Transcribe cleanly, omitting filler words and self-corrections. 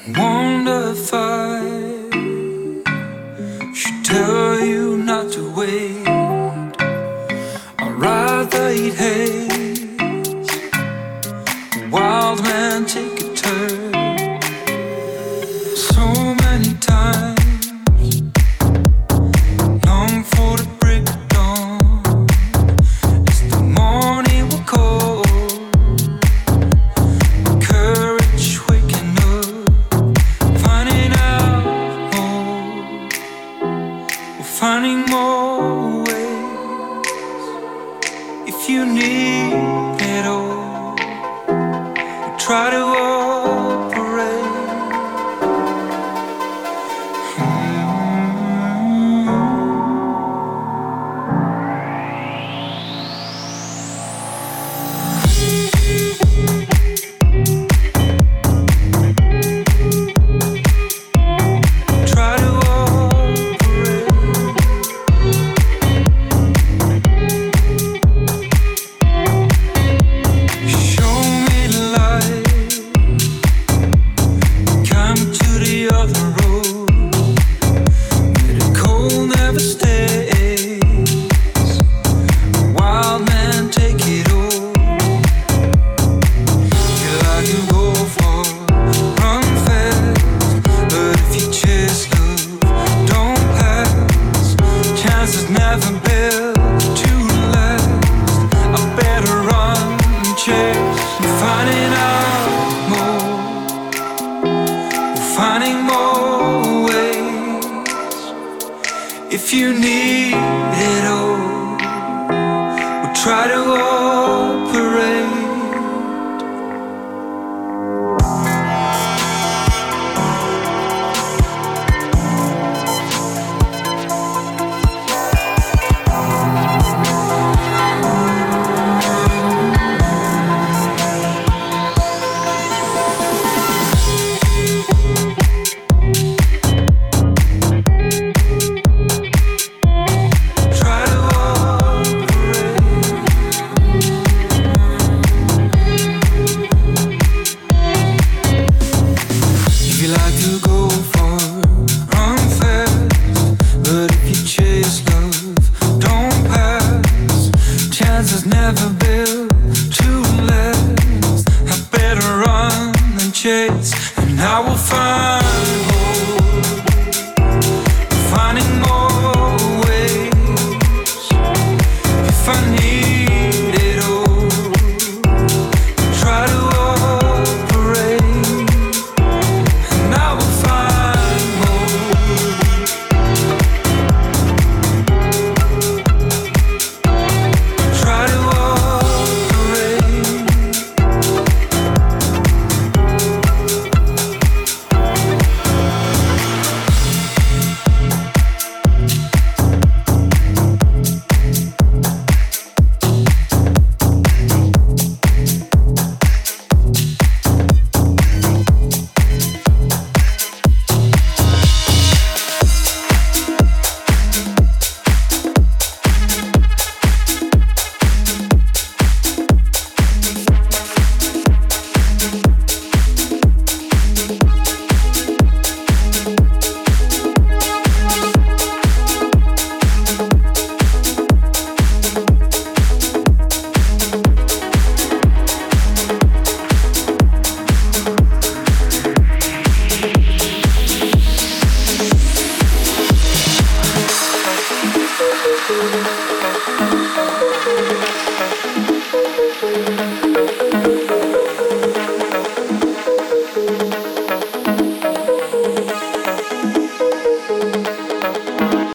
Wonder if I should tell you not to wait. I'd rather eat haze, a wild man take a turn. So many times, long for the break of dawn. As the morning will call, courage waking up, finding out more, finding more ways. If you need it all, try to operate. Try to operate. Show me the light. Come to the other road. Where the cold never stays. Wild man, take it all. Feel like you go far, run fast. But if you chase love, don't pass. Chances never built to last. I better run and chase. I'm finding out more, we're finding more ways. If you need it all, we'll try to operate. Try to operate. If you like to go far, run fast. But if you chase love, don't pass. Chances never built to last. I better run than chase, and I will find hope, finding more ways. If I need it all, try to operate, and I will find more. Try to operate.